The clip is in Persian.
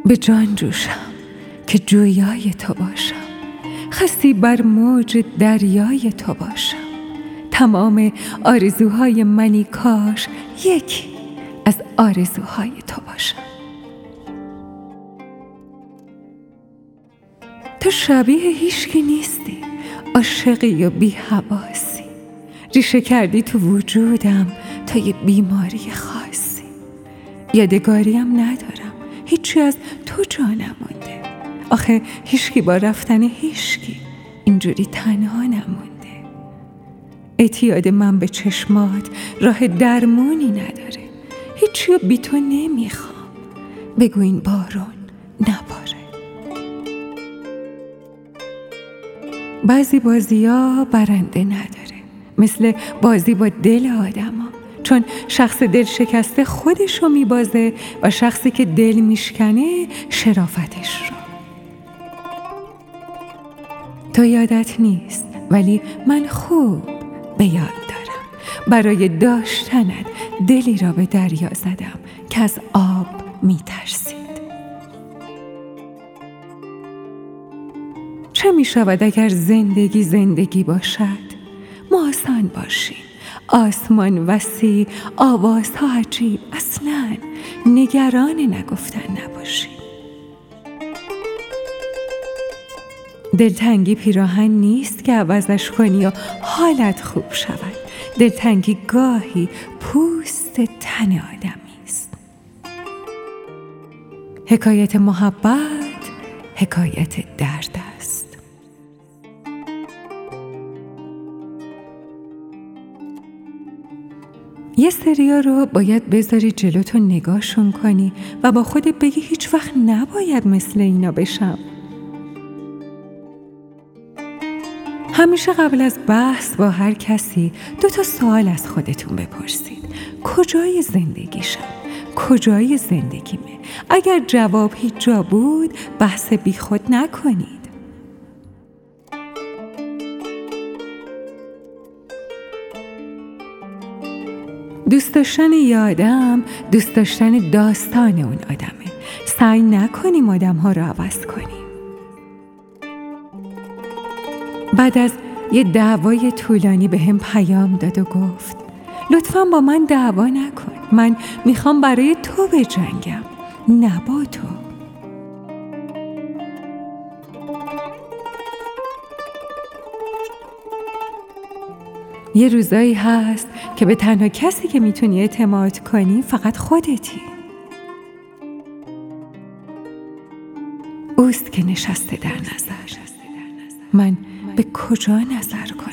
به جان جوشم که جویای تو باشم، خستی بر موج دریای تو باشم. تمام آرزوهای منی کاش یکی از آرزوهای تو باشم. تو شبیه هیچکی نیستی، عاشقی و بی حواسی، ریشه کردی تو وجودم تا یه بیماری خاصی. یادگاریم ندارم، هیچی از تو جا نمونده. آخه هیچکی با رفتن هیچکی اینجوری تنها نمونده. اعتیاد من به چشمات راه درمونی نداره، هیچی رو بی تو نمیخوام. بگو این بارون نباره. بعضی بازی‌ها برنده نداره، مثل بازی با دل آدم‌ها، چون شخص دل شکسته خودشو میبازه و شخصی که دل میشکنه شرافتش رو. تو یادت نیست ولی من خوب به یاد دارم، برای داشتنت دلی را به دریا زدم که از آب میترسید. چه میشود اگر زندگی باشد؟ ما آسان باشیم، آسمان وسیع، آوازها عجیب، اصلاً نگران نگفتن نباشیم. دلتنگی پیراهن نیست که عوضش کنی و حالت خوب شود. دلتنگی گاهی پوست تن آدمی است. حکایت محبت حکایت درد است. یه سریا رو باید بذاری جلوتو نگاهشون کنی و با خودت بگی هیچ وقت نباید مثل اینا بشم. همیشه قبل از بحث با هر کسی 2 سوال از خودتون بپرسید. کجای زندگیشم؟ کجای زندگیمه؟ اگر جواب هیچ جا بود بحث بی خود نکنید. دوست داشتن یه آدم دوست داشتن داستان اون آدمه. سعی نکنیم آدم ها رو عوض کنیم. بعد از یه دعوای طولانی به هم پیام داد و گفت لطفاً با من دعوا نکن، من میخوام برای تو بجنگم، نه با تو. یه روزایی هست که به تنها کسی که میتونی اعتماد کنی فقط خودتی. اوست که نشسته در نظر. من به کجا نظر کنم؟